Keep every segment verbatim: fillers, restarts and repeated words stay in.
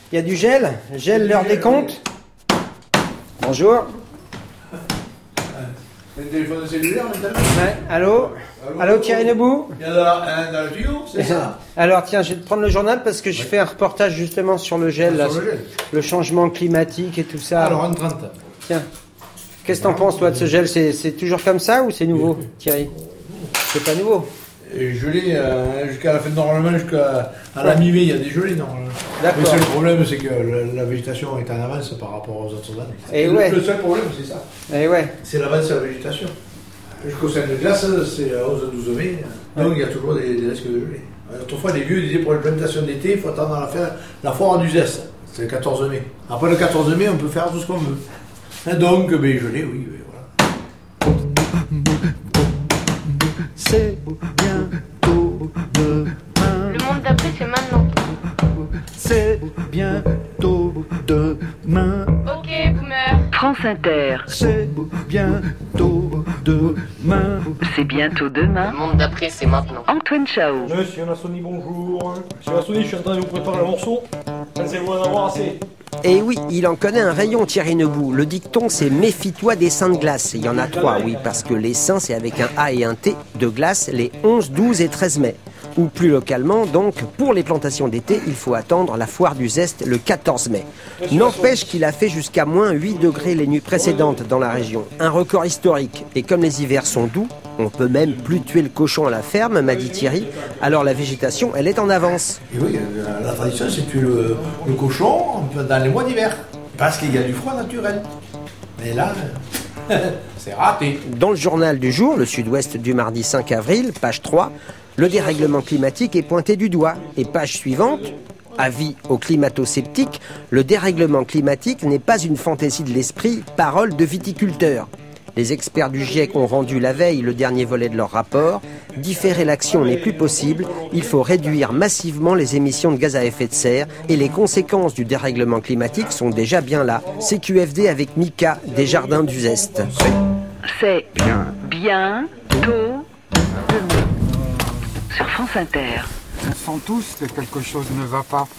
Il y a du gel. Gel, l'heure des comptes. Bonjour. Un téléphone cellulaire maintenant. Ouais, allô. Allô, allô Thierry Nebout. Il y en a dans le tuyau, c'est ça. Alors tiens, je vais te prendre le journal parce que je ouais. fais un reportage justement sur le gel, ah, là, sur le, gel. le changement climatique et tout ça. Alors en trente. Tiens, qu'est-ce que t'en penses toi de ce gel? C'est, c'est toujours comme ça ou c'est nouveau, Thierry? C'est pas nouveau. Et gelé euh, jusqu'à la fin, normalement jusqu'à à la mi-mai, il y a des gelées normalement. D'accord. Le seul problème, c'est que la, la végétation est en avance par rapport aux autres années. Et le, ouais. le seul problème, c'est ça. Et ouais. C'est l'avance de la végétation. Jusqu'au cinq de glace, c'est à onze à douze mai, donc il y a toujours des, des risques de gelée. Autrefois, les vieux disaient pour les plantations d'été, il faut attendre à la, fin, la foire du zeste, c'est le quatorze mai. Après le quatorze mai, on peut faire tout ce qu'on veut. Donc, ben, gelé, oui, ben, voilà. C'est bientôt demain. Le monde d'après, c'est maintenant. C'est bientôt demain. Ok, boomer. France Inter. C'est bientôt demain. C'est bientôt demain. Le monde d'après, c'est maintenant. Antoine Chao. Monsieur Nassoni, bonjour. Monsieur Nassoni, je suis en train de vous préparer le morceau. Pensez-vous en avoir assez? Et oui, il en connaît un rayon, Thierry Nebout. Le dicton, c'est « méfie-toi des seins de glace ». Il y en a trois, oui, parce que les seins, c'est avec un A et un T, de glace, les onze, douze et treize mai. Ou plus localement, donc, pour les plantations d'été, il faut attendre la foire du zeste le quatorze mai. N'empêche qu'il a fait jusqu'à moins huit degrés les nuits précédentes dans la région. Un record historique. Et comme les hivers sont doux, on peut même plus tuer le cochon à la ferme, m'a dit Thierry. Alors la végétation, elle est en avance. Et oui, la, la tradition, c'est de tuer le, le cochon dans les mois d'hiver. Parce qu'il y a du froid naturel. Mais là, c'est raté. Dans le journal du jour, le Sud-Ouest du mardi cinq avril, page trois, le dérèglement climatique est pointé du doigt. Et page suivante, avis aux climato-sceptiques, le dérèglement climatique n'est pas une fantaisie de l'esprit, parole de viticulteur. Les experts du GIEC ont rendu la veille le dernier volet de leur rapport. Différer l'action n'est plus possible. Il faut réduire massivement les émissions de gaz à effet de serre et les conséquences du dérèglement climatique sont déjà bien là. C Q F D avec Mika des Jardins du Zest. C'est bien, bien, tôt, demain. Sur France Inter. On sent tous que quelque chose ne va pas.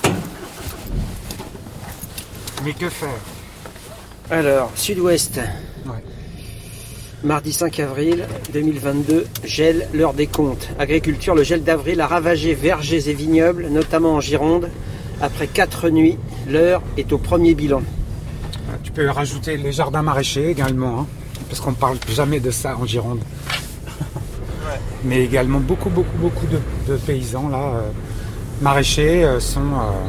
Mais que faire? Alors, Sud-Ouest. Ouais. Mardi cinq avril deux mille vingt-deux, gel, l'heure des comptes. Agriculture, le gel d'avril a ravagé vergers et vignobles, notamment en Gironde. Après quatre nuits, l'heure est au premier bilan. Tu peux rajouter les jardins maraîchers également, hein, parce qu'on ne parle jamais de ça en Gironde. Ouais. Mais également beaucoup, beaucoup, beaucoup de, de paysans là, euh, maraîchers euh, sont euh,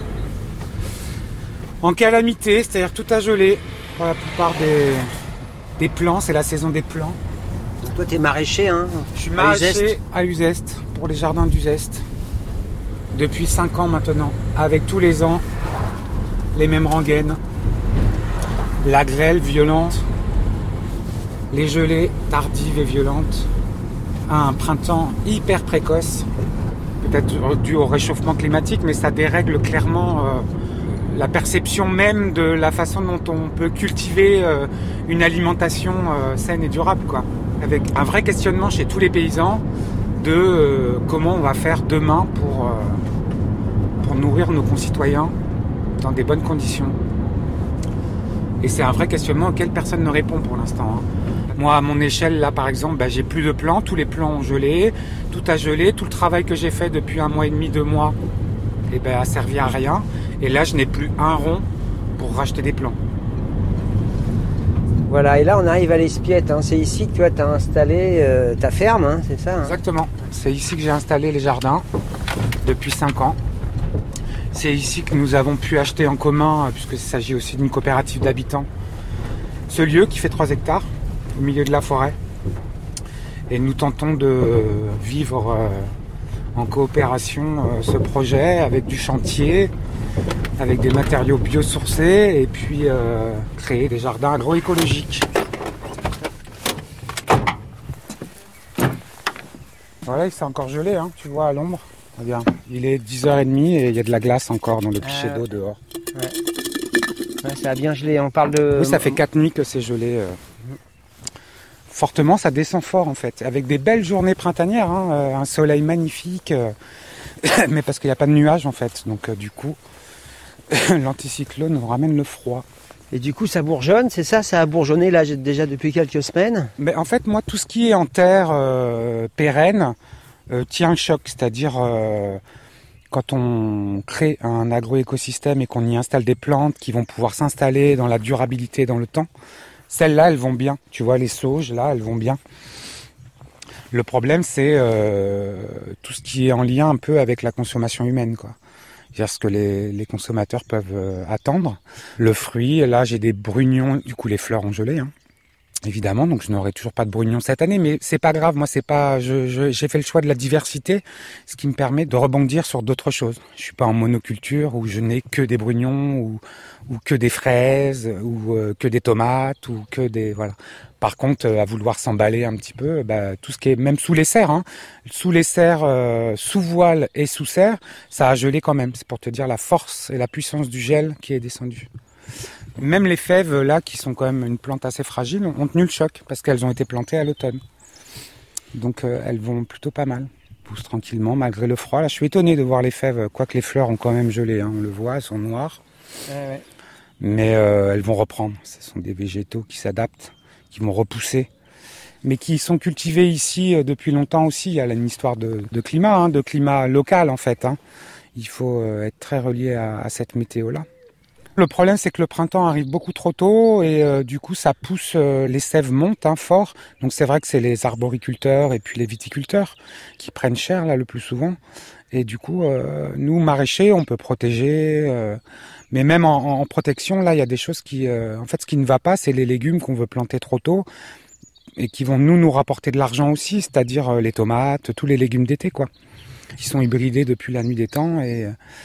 en calamité, c'est-à-dire tout a gelé pour la plupart des... Des plants, c'est la saison des plants. Donc toi, t'es maraîcher, hein? Je suis maraîcher à Uzeste, pour les jardins d'Uzeste. Depuis cinq ans maintenant, avec tous les ans, les mêmes rengaines. La grêle violente, les gelées tardives et violentes. Un printemps hyper précoce, peut-être dû au réchauffement climatique, mais ça dérègle clairement... Euh, la perception même de la façon dont on peut cultiver euh, une alimentation euh, saine et durable, quoi. Avec un vrai questionnement chez tous les paysans de euh, comment on va faire demain pour, euh, pour nourrir nos concitoyens dans des bonnes conditions. Et c'est un vrai questionnement auquel personne ne répond pour l'instant, hein. Moi, à mon échelle, là, par exemple, bah, j'ai plus de plants, tous les plants ont gelé, tout a gelé, tout le travail que j'ai fait depuis un mois et demi, deux mois, eh ben, a servi à rien. Et là, je n'ai plus un rond pour racheter des plants. Voilà, et là, on arrive à l'Espiette. Hein. C'est ici que tu as installé euh, ta ferme, hein, c'est ça, hein? Exactement. C'est ici que j'ai installé les jardins depuis cinq ans. C'est ici que nous avons pu acheter en commun, puisqu'il s'agit aussi d'une coopérative d'habitants, ce lieu qui fait trois hectares, au milieu de la forêt. Et nous tentons de vivre euh, en coopération euh, ce projet avec du chantier, avec des matériaux biosourcés et puis euh, créer des jardins agroécologiques. Voilà, il s'est encore gelé, hein, tu vois, à l'ombre. Regarde, il est dix heures trente et il y a de la glace encore dans le pichet d'eau dehors. Ouais. Ouais, ça a bien gelé, on parle de... Oui, ça fait quatre nuits que c'est gelé. Euh... Fortement, ça descend fort en fait, avec des belles journées printanières, hein, euh, un soleil magnifique, euh... mais parce qu'il n'y a pas de nuages en fait, donc euh, du coup... L'anticyclone nous ramène le froid. Et du coup, ça bourgeonne, c'est ça? Ça a bourgeonné là déjà depuis quelques semaines? Mais en fait, moi, tout ce qui est en terre euh, pérenne euh, tient le choc. C'est-à-dire, euh, quand on crée un agroécosystème et qu'on y installe des plantes qui vont pouvoir s'installer dans la durabilité dans le temps, celles-là, elles vont bien. Tu vois, les sauges, là, elles vont bien. Le problème, c'est euh, tout ce qui est en lien un peu avec la consommation humaine, quoi. C'est-à-dire ce que les, les consommateurs peuvent euh, attendre. Le fruit, là, j'ai des brugnons. Du coup, les fleurs ont gelé, hein, évidemment. Donc, je n'aurai toujours pas de brugnons cette année. Mais c'est pas grave. Moi, c'est pas. Je, je, j'ai fait le choix de la diversité, ce qui me permet de rebondir sur d'autres choses. Je suis pas en monoculture où je n'ai que des brugnons ou, ou que des fraises ou euh, que des tomates ou que des voilà. Par contre, euh, à vouloir s'emballer un petit peu, bah, tout ce qui est même sous les serres, hein, sous les serres, euh, sous voile et sous serre, ça a gelé quand même. C'est pour te dire la force et la puissance du gel qui est descendu. Même les fèves là, qui sont quand même une plante assez fragile, ont tenu le choc parce qu'elles ont été plantées à l'automne. Donc euh, elles vont plutôt pas mal, poussent tranquillement malgré le froid. Là, je suis étonné de voir les fèves, quoique les fleurs ont quand même gelé. Hein, on le voit, elles sont noires, Ouais, ouais. mais euh, elles vont reprendre. Ce sont des végétaux qui s'adaptent, qui vont repousser, mais qui sont cultivés ici euh, depuis longtemps aussi. Il y a une histoire de, de climat, hein, de climat local en fait. Hein. Il faut euh, être très relié à, à cette météo-là. Le problème, c'est que le printemps arrive beaucoup trop tôt et euh, du coup, ça pousse, euh, les sèves montent hein, fort. Donc c'est vrai que c'est les arboriculteurs et puis les viticulteurs qui prennent cher là le plus souvent. Et du coup, euh, nous, maraîchers, on peut protéger... Euh, Mais même en, en protection, là, il y a des choses qui... Euh, en fait, ce qui ne va pas, c'est les légumes qu'on veut planter trop tôt et qui vont nous, nous rapporter de l'argent aussi, c'est-à-dire euh, les tomates, tous les légumes d'été, quoi, qui sont hybridés depuis la nuit des temps et,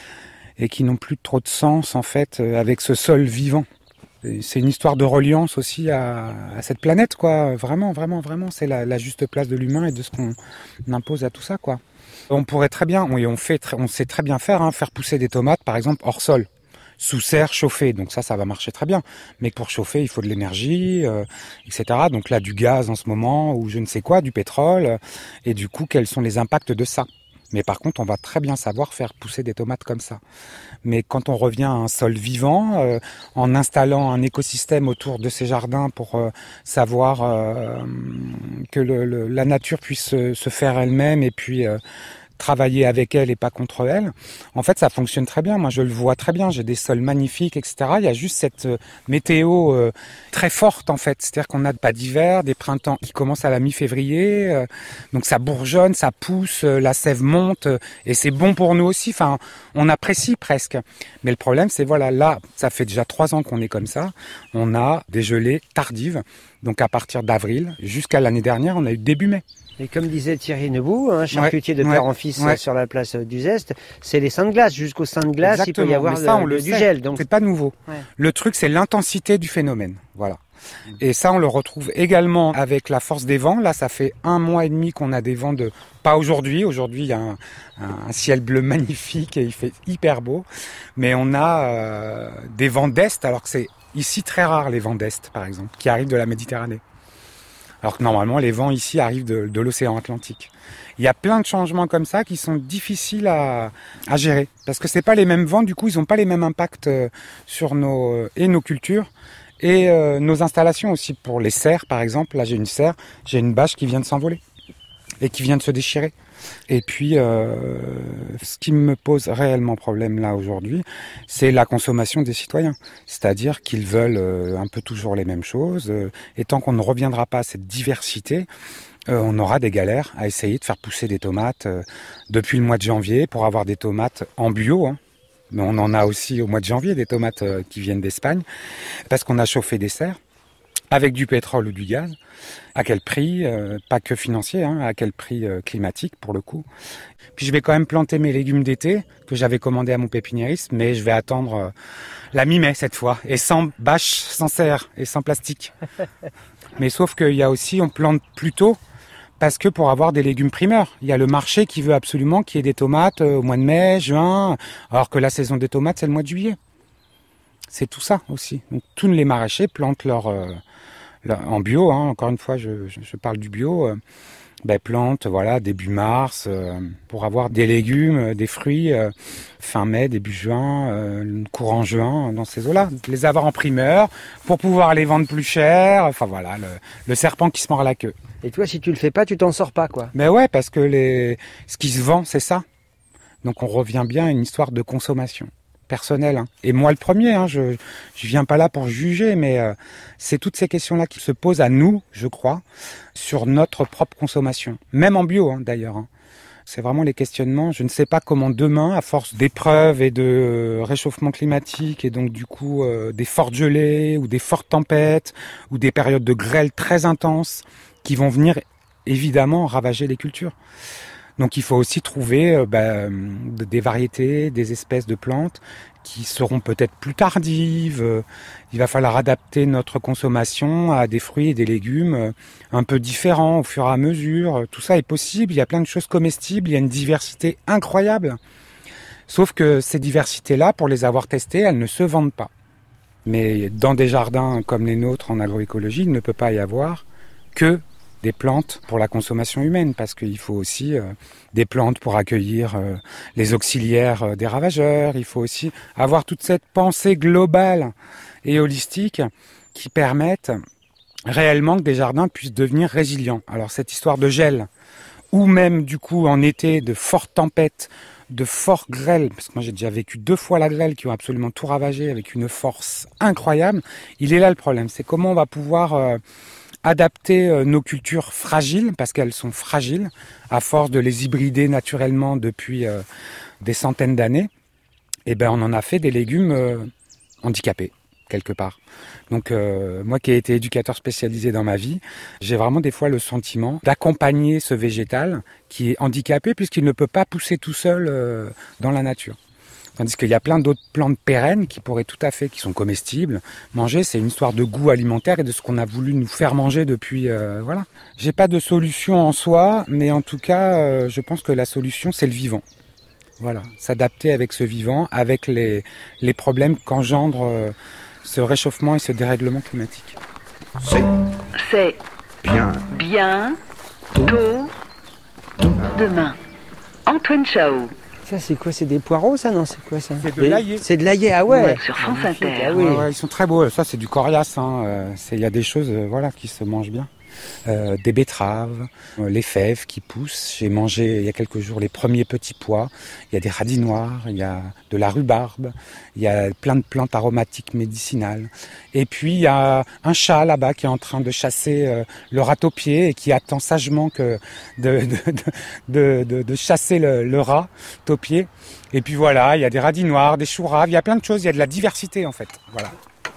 et qui n'ont plus trop de sens, en fait, euh, avec ce sol vivant. Et c'est une histoire de reliance aussi à, à cette planète, quoi. Vraiment, vraiment, vraiment, c'est la, la juste place de l'humain et de ce qu'on impose à tout ça, quoi. On pourrait très bien, on, on, fait, on sait très bien faire, hein, faire pousser des tomates, par exemple, hors sol. Sous serre chauffée, donc ça, ça va marcher très bien. Mais pour chauffer, il faut de l'énergie, euh, et cetera. Donc là, du gaz en ce moment, ou je ne sais quoi, du pétrole. Euh, et du coup, quels sont les impacts de ça? Mais par contre, on va très bien savoir faire pousser des tomates comme ça. Mais quand on revient à un sol vivant, euh, en installant un écosystème autour de ces jardins pour euh, savoir euh, que le, le, la nature puisse se, se faire elle-même et puis... Euh, travailler avec elle et pas contre elle, en fait ça fonctionne très bien. Moi je le vois très bien, j'ai des sols magnifiques, et cetera. Il y a juste cette euh, météo euh, très forte en fait, c'est-à-dire qu'on n'a pas d'hiver, des printemps qui commencent à la mi-février, euh, donc ça bourgeonne, ça pousse, euh, la sève monte, euh, et c'est bon pour nous aussi, enfin on apprécie presque. Mais le problème c'est voilà, là ça fait déjà trois ans qu'on est comme ça, on a des gelées tardives, donc à partir d'avril jusqu'à l'année dernière on a eu début mai. Et comme disait Thierry Nebout, un charcutier ouais, de ouais, père en fils ouais. sur la place d'Uzeste, c'est les seins de glace. Jusqu'aux seins de glace, Exactement, il peut y avoir mais ça, de, on le du sait. gel. Donc c'est pas nouveau. Ouais. Le truc, c'est l'intensité du phénomène. Voilà. Et ça, on le retrouve également avec la force des vents. Là, ça fait un mois et demi qu'on a des vents de... Pas aujourd'hui. Aujourd'hui, il y a un, un ciel bleu magnifique et il fait hyper beau. Mais on a euh, des vents d'Est, alors que c'est ici très rare, les vents d'Est, par exemple, qui arrivent de la Méditerranée. Alors que normalement, les vents ici arrivent de, de l'océan Atlantique. Il y a plein de changements comme ça qui sont difficiles à, à gérer. Parce que c'est pas les mêmes vents, du coup, ils n'ont pas les mêmes impacts sur nos, et nos cultures et euh, nos installations aussi. Pour les serres, par exemple, là j'ai une serre, j'ai une bâche qui vient de s'envoler et qui vient de se déchirer. Et puis, euh, ce qui me pose réellement problème là aujourd'hui, c'est la consommation des citoyens. C'est-à-dire qu'ils veulent euh, un peu toujours les mêmes choses. Euh, et tant qu'on ne reviendra pas à cette diversité, euh, on aura des galères à essayer de faire pousser des tomates euh, depuis le mois de janvier pour avoir des tomates en bio. Hein. Mais on en a aussi au mois de janvier des tomates euh, qui viennent d'Espagne parce qu'on a chauffé des serres avec du pétrole ou du gaz. À quel prix, euh, pas que financier, hein, à quel prix euh, climatique pour le coup. Puis je vais quand même planter mes légumes d'été que j'avais commandés à mon pépiniériste, mais je vais attendre euh, la mi-mai cette fois, et sans bâche, sans serre et sans plastique. Mais sauf qu'il y a aussi, on plante plus tôt, parce que pour avoir des légumes primeurs, il y a le marché qui veut absolument qu'il y ait des tomates au mois de mai, juin, alors que la saison des tomates c'est le mois de juillet. C'est tout ça aussi. Donc tous les maraîchers plantent leur... Euh, en bio, hein, encore une fois, je, je, je parle du bio, euh, Ben, plantes, voilà, début mars, euh, pour avoir des légumes, des fruits, euh, fin mai, début juin, euh, courant juin, dans ces eaux-là. Les avoir en primeur, pour pouvoir les vendre plus cher, enfin voilà, le, le serpent qui se mord la queue. Et toi, si tu le fais pas, tu t'en sors pas, quoi. Mais ouais, parce que les, ce qui se vend, c'est ça. Donc on revient bien à une histoire de consommation personnelle. Hein. Et moi le premier, hein, je je viens pas là pour juger, mais euh, c'est toutes ces questions-là qui se posent à nous, je crois, sur notre propre consommation. Même en bio, hein, d'ailleurs. Hein. C'est vraiment les questionnements. Je ne sais pas comment demain, à force d'épreuves et de réchauffement climatique, et donc du coup euh, des fortes gelées, ou des fortes tempêtes, ou des périodes de grêle très intenses, qui vont venir évidemment ravager les cultures. Donc il faut aussi trouver euh, bah, des variétés, des espèces de plantes qui seront peut-être plus tardives. Il va falloir adapter notre consommation à des fruits et des légumes un peu différents au fur et à mesure. Tout ça est possible, il y a plein de choses comestibles, il y a une diversité incroyable. Sauf que ces diversités-là, pour les avoir testées, elles ne se vendent pas. Mais dans des jardins comme les nôtres en agroécologie, il ne peut pas y avoir que des plantes pour la consommation humaine, parce qu'il faut aussi euh, des plantes pour accueillir euh, les auxiliaires euh, des ravageurs. Il faut aussi avoir toute cette pensée globale et holistique qui permette réellement que des jardins puissent devenir résilients. Alors cette histoire de gel, ou même du coup en été de fortes tempêtes, de fortes grêles, parce que moi j'ai déjà vécu deux fois la grêle qui ont absolument tout ravagé avec une force incroyable, il est là le problème, c'est comment on va pouvoir euh, adapter euh, nos cultures fragiles, parce qu'elles sont fragiles, à force de les hybrider naturellement depuis euh, des centaines d'années, et ben on en a fait des légumes euh, handicapés, quelque part. Donc euh, moi qui ai été éducateur spécialisé dans ma vie, j'ai vraiment des fois le sentiment d'accompagner ce végétal qui est handicapé puisqu'il ne peut pas pousser tout seul euh, dans la nature. Tandis qu'il y a plein d'autres plantes pérennes qui pourraient tout à fait, qui sont comestibles. Manger, c'est une histoire de goût alimentaire et de ce qu'on a voulu nous faire manger depuis, euh, voilà. J'ai pas de solution en soi, mais en tout cas, euh, je pense que la solution, c'est le vivant. Voilà, s'adapter avec ce vivant, avec les, les problèmes qu'engendre euh, ce réchauffement et ce dérèglement climatique. C'est C'est bien. bien tôt demain. Antoine Chao. Ça, c'est quoi? C'est des poireaux, ça? Non, c'est quoi, ça? C'est de Des- l'ail. C'est de l'ail, ah ouais. Sur France Magnifique, Inter. ah oui. Ouais, ouais, ils sont très beaux. Ça, c'est du coriace. Hein. Euh, c'est- Il y a des choses, euh, voilà, qui se mangent bien. Euh, des betteraves, euh, les fèves qui poussent. J'ai mangé il y a quelques jours les premiers petits pois. Il y a des radis noirs, il y a de la rhubarbe, il y a plein de plantes aromatiques médicinales. Et puis il y a un chat là-bas qui est en train de chasser euh, le rat au pied et qui attend sagement que de, de, de, de, de, de chasser le, le rat au pied. Et puis voilà, il y a des radis noirs, des choux raves, il y a plein de choses, il y a de la diversité en fait. Voilà.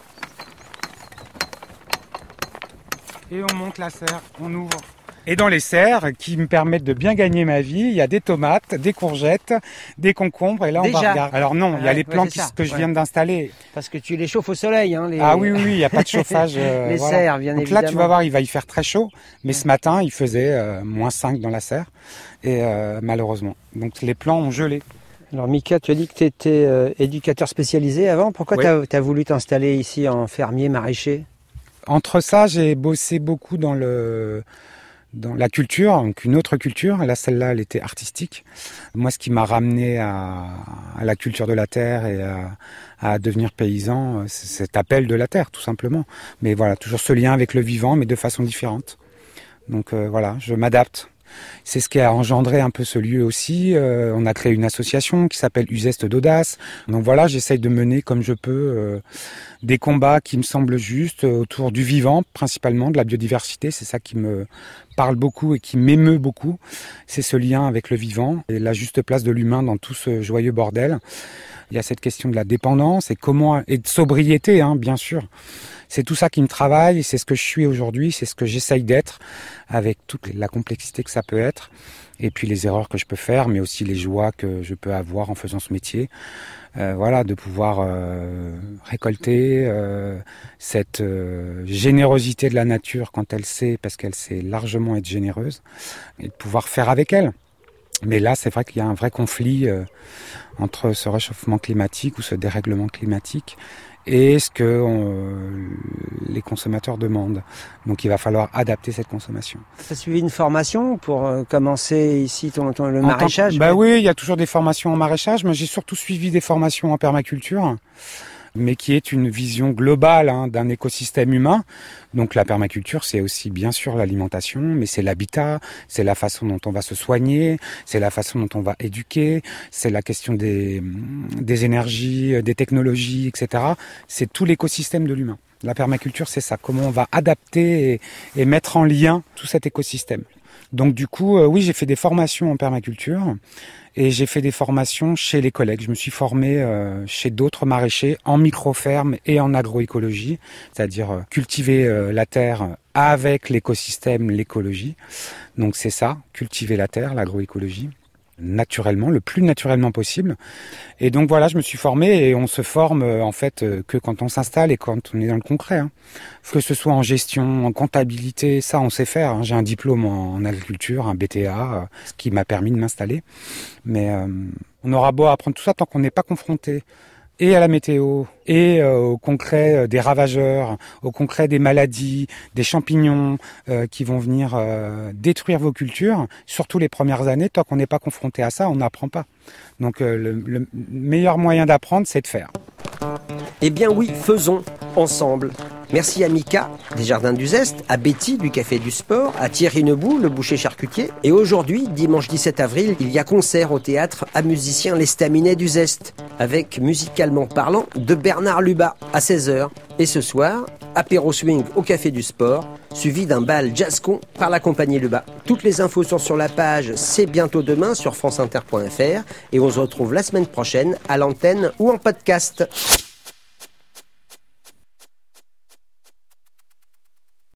Et on monte la serre, on ouvre. Et dans les serres qui me permettent de bien gagner ma vie, il y a des tomates, des courgettes, des concombres. Et là, on Déjà va regarder. Alors non, il y a Ouais, les ouais, plantes c'est ça. qui- que je Ouais. viens d'installer. Parce que tu les chauffes au soleil, hein, les... Ah oui, oui, oui, il n'y a pas de chauffage. euh, Les voilà. serres, bien Donc évidemment. là, tu vas voir, il va y faire très chaud. Mais ce matin, il faisait euh, moins cinq dans la serre. Et euh, malheureusement. Donc les plants ont gelé. Alors Mika, tu as dit que tu étais euh, éducateur spécialisé avant. Pourquoi Oui. tu as voulu t'installer ici en fermier maraîcher? Entre ça, j'ai bossé beaucoup dans le dans la culture, donc une autre culture. Là, celle-là, elle était artistique. Moi, ce qui m'a ramené à, à la culture de la terre et à, à devenir paysan, c'est cet appel de la terre, tout simplement. Mais voilà, toujours ce lien avec le vivant, mais de façon différente. Donc euh, voilà, je m'adapte. C'est ce qui a engendré un peu ce lieu aussi. Euh, on a créé une association qui s'appelle Uzeste d'Audace. Donc voilà, j'essaye de mener comme je peux euh, des combats qui me semblent justes autour du vivant, principalement de la biodiversité. C'est ça qui me parle beaucoup et qui m'émeut beaucoup. C'est ce lien avec le vivant et la juste place de l'humain dans tout ce joyeux bordel. Il y a cette question de la dépendance et comment et de sobriété, hein, bien sûr. C'est tout ça qui me travaille, c'est ce que je suis aujourd'hui, c'est ce que j'essaye d'être, avec toute la complexité que ça peut être, et puis les erreurs que je peux faire, mais aussi les joies que je peux avoir en faisant ce métier. Euh, voilà, de pouvoir euh, récolter euh, cette euh, générosité de la nature quand elle sait, parce qu'elle sait largement être généreuse, et de pouvoir faire avec elle. Mais là, c'est vrai qu'il y a un vrai conflit euh, entre ce réchauffement climatique ou ce dérèglement climatique et ce que on, les consommateurs demandent. Donc il va falloir adapter cette consommation. Tu as suivi une formation pour euh, commencer ici ton, ton, le En maraîchage tant que, bah oui, il y a toujours des formations en maraîchage, mais j'ai surtout suivi des formations en permaculture, mais qui est une vision globale hein, d'un écosystème humain. Donc la permaculture, c'est aussi bien sûr l'alimentation, mais c'est l'habitat, c'est la façon dont on va se soigner, c'est la façon dont on va éduquer, c'est la question des, des énergies, des technologies, et cetera. C'est tout l'écosystème de l'humain. La permaculture, c'est ça, comment on va adapter et, et mettre en lien tout cet écosystème. Donc du coup, euh, oui, j'ai fait des formations en permaculture et j'ai fait des formations chez les collègues. Je me suis formé euh, chez d'autres maraîchers en micro-ferme et en agroécologie, c'est-à-dire euh, cultiver euh, la terre avec l'écosystème, l'écologie. Donc c'est ça, cultiver la terre, l'agroécologie, naturellement, le plus naturellement possible. Et donc voilà, je me suis formé et on se forme euh, en fait euh, que quand on s'installe et quand on est dans le concret. Hein. Que ce soit en gestion, en comptabilité, ça on sait faire. Hein. J'ai un diplôme en, en agriculture, un B T A, euh, ce qui m'a permis de m'installer. Mais euh, on aura beau apprendre tout ça tant qu'on n'est pas confronté et à la météo, et euh, au concret euh, des ravageurs, au concret des maladies, des champignons euh, qui vont venir euh, détruire vos cultures, surtout les premières années, tant qu'on n'est pas confronté à ça, on n'apprend pas. Donc euh, le, le meilleur moyen d'apprendre, c'est de faire. Eh bien oui, faisons ensemble. Merci à Mika, des Jardins d'Uzeste, à Betty, du Café du Sport, à Thierry Nebout, le boucher charcutier. Et aujourd'hui, dimanche dix-sept avril, il y a concert au théâtre à musiciens l'Estaminet d'Uzeste, avec, musicalement parlant, de Bernard Lubat, à seize heures. Et ce soir, apéro swing au Café du Sport, suivi d'un bal jazzcon par la compagnie Lubat. Toutes les infos sont sur la page C'est bientôt demain sur franceinter point f r et on se retrouve la semaine prochaine à l'antenne ou en podcast.